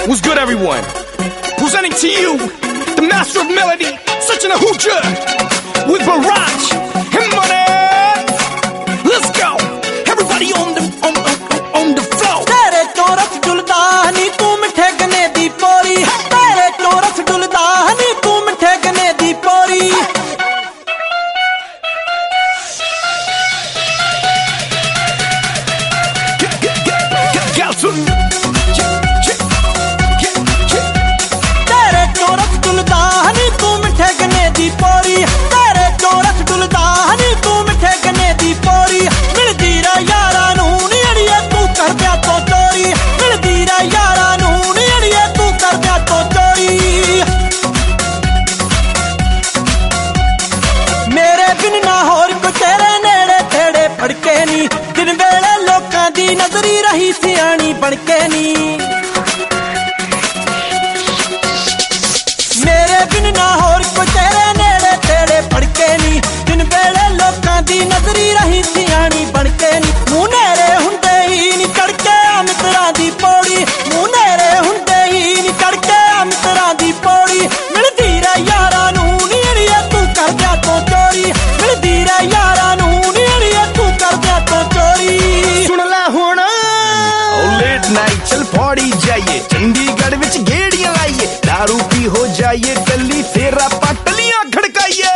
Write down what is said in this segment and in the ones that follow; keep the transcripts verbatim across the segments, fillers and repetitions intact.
What's good, everyone? Presenting to you the master of melody, Sachin Ahuja, with Barrage and Money. Let's go. Everybody on the on on, on the floor. तेरे तो रस डुलदा नी तू मिठे गने दी पोरी, तेरे तो रस डुलदा नी तू मिठे गने दी पोरी। Gal सुन पोरी तेरे चोरस डुलदा नी तू मिठे गने दी पोरी। मिलदी रा यारा नू नी अड़िए तू कर दिया तो चोरी, मिलदी रा यारा नू नी अड़िए तू कर दिया तो चोरी। मेरे बिन ना होर को तेरे नेड़े तेड़े फड़के नी, दिन वेले लोकां दी नजरी रही सियाणी बनके नी। मेरे बिन ना होर को तेरे फड़के नी, दिन वेले लोकां दी नजरी रही सियाणी बनके नी। मूंह नेरे हुंदे ही नी चढ़के मित्तरां दी पौड़ी, मूंह नेरे हुंदे ही नी चढ़के मित्तरां दी पौड़ी। मिलदी रे यारां नू नी अड़िए तू कर दिया तो चोरी, मिलदी रे यारां नू नी अड़िए तू कर दिया तो चोरी। सुन लै हुण लेट नाइट चल पौड़ी जाइए, चंडीगढ़ विच गेड़ियां लाइए, दारू पी हो जाइए गली तेरा पटलियां खड़काइए।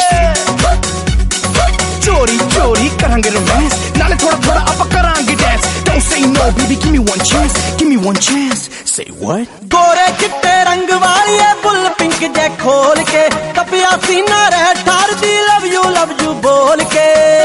चोरी चोरी करांगे रोमांस, नाले थोड़ा थोड़ा आप करांगे dance. Don't say no baby, give me one chance, give me one chance. Say what? गोरे चिट्टे रंग वाली है बुल पिंक जे खोल के, तपिया सीना रह ठार दी लव यू लव यू बोल के।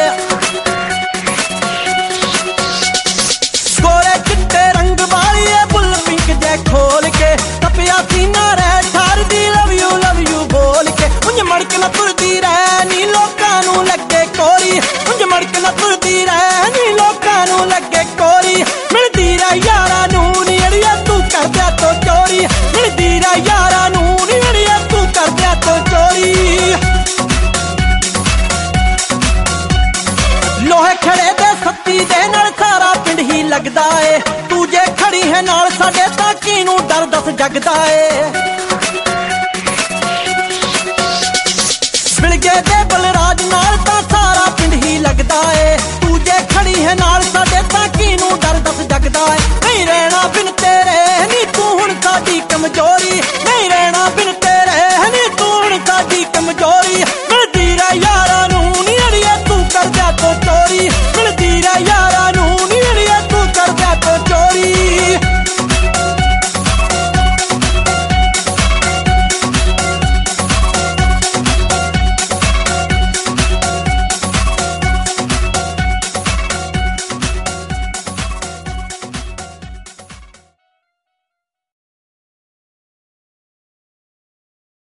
गोरे चिट्टे रंग वाली है बुल पिंक जे खोल के, तपिया सीना रह ठार दी लव यू लव यू बोल के। मुझे मड़क न तुरदी रह नी लोकां नू लगे कोरी, मुझे मड़क न तुरदी रह नी लोकां नू लगे कोरी। मिलदी रे यारां नू नी अड़िए तू कर दिया तो चोरी, मिलदी रे यारां नू नी अड़िए तू कर दिया तो चोरी। लोहे खड़े दे सत्ती दे नाल सारा पिंड ही लगदा ए, तू जे खड़ी है नाल साडे तां किनू डर दस जगदा ए।